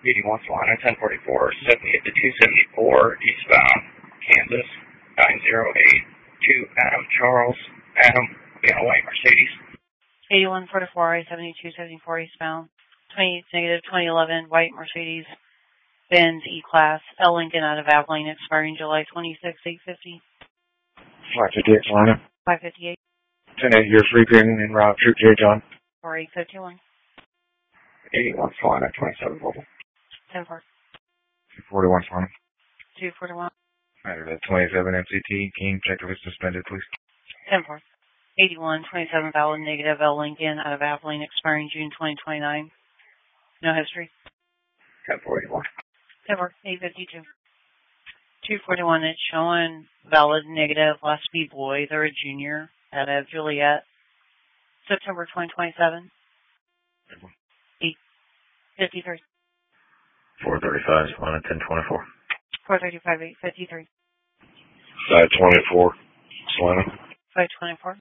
81 Solana, 1044, 78 to 274, eastbound, Kansas, 9082, Adam Charles, Adam, Vienna White Mercedes. 8144, I-7274, eastbound, 28 negative 2011, White Mercedes, Benz E-Class, L Lincoln out of Abilene, expiring July 26, 850. 558 Solana. 558. 10-8 year free agreement in route, Troop J. John. 4851. 81 Solana, 27 Volvo. 10-4. 41 Solana. 241. Matter that 27 MCT, King, check if it's suspended, please. 10-4. 81, 27 valid negative, L Lincoln out of Abilene, expiring June 2029. No history. 1041. 10-4. 852. 241, it's showing valid negative, last B boy, they're a junior out of Juliet, September 2027. 853. 435 Solana, 1024. 435, 853. 524 Solana. 524.